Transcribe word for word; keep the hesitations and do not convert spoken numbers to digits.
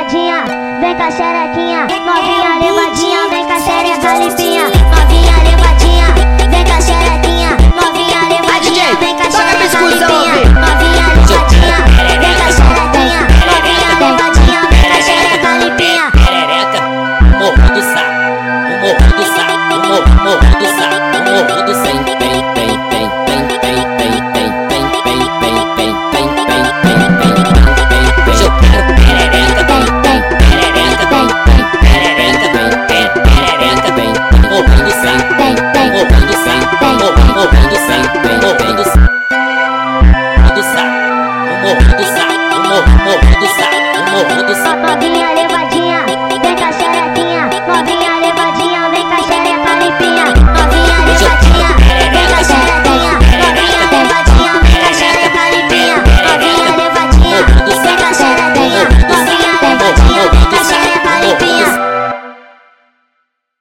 levadinha, vem com a xerequinha. Novinha levadinha, vem com a xereca limpinha. Novinha levadinha, vem com a xerequinha. Novinha levadinha, vem com a xereca limpinha. Novinha levadinha, vem com a xerequinha. Novinha levadinha, vem com a xereca limpinha. Perereca, morro do saco, o morro do saco, o morro, morro do saco, o morro do sem. Vem, vem, vem, vem, vem, vem, vem, vem, vem, vem, vem, vem, vem, vem, vem, vem. Hoje eu quero perereca, vem, vem, perereca, vem, vem, perereca, vem, vem, perereca, vem. Morro do sem, vem, vem, morro do sem, vem, morro, morro do sem, vem, morro do sem. Do saco, o morro do saco, o morro, morro do saco, o morro do saco. Novinha levadinha.